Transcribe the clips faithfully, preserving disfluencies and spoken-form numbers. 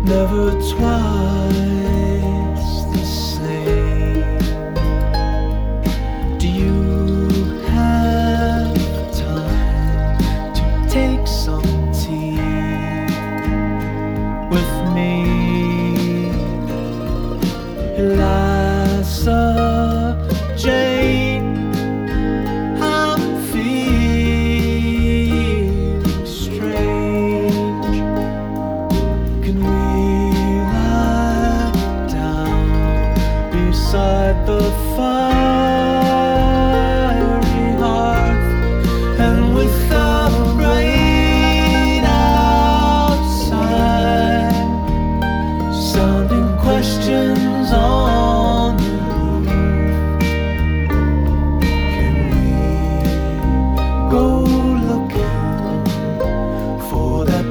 never twice the same. Do you have time to take some tea with me, Eliza Jane? I'm feeling strange. Can we lie down beside the fiery hearth, and with the rain outside sounding questions on the roof, can we go looking for that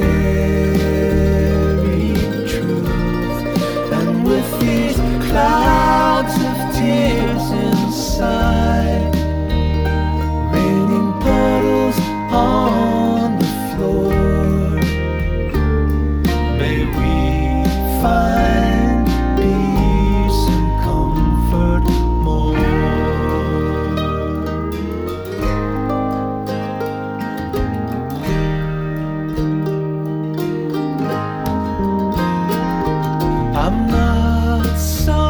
buried truth? And with these clouds of tears inside, raining puddles on the floor, may we find peace and comfort more. I'm not so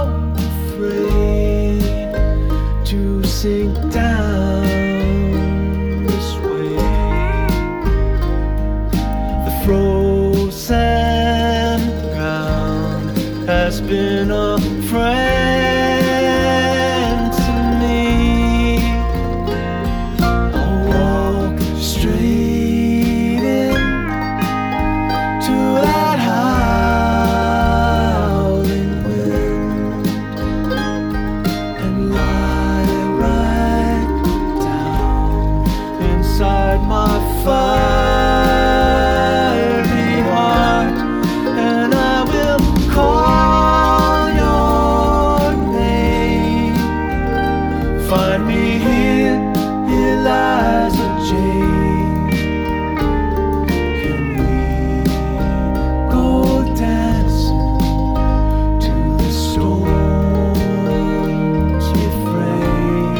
afraid to sink down this way. The frozen ground has been a friend to me. I'll walk straight in to that howling wind and lie right down inside my fiery heart, and I will call your name. Find me here, Eliza Jane. Can we go dancing to the storm's refrain?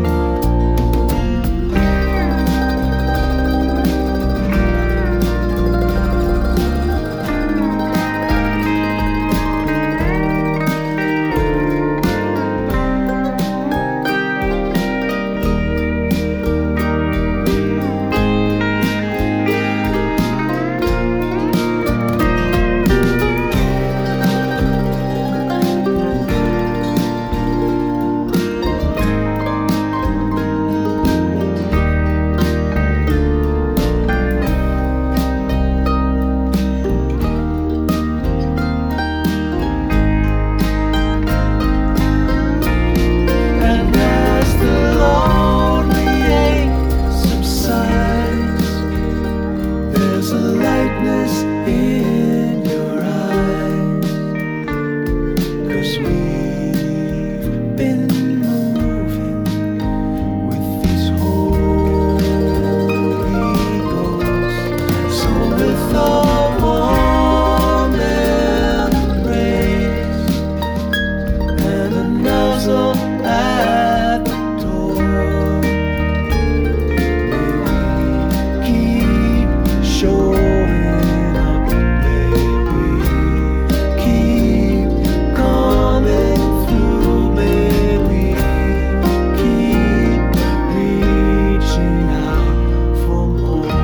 And as the lonely ache subsides, there's a lightness in your eyes, 'cause we've been moving with these holy ghosts. So with a warm embrace and a nuzzle at the door, may we keep showing up, may we keep coming through, may we keep reaching out for more.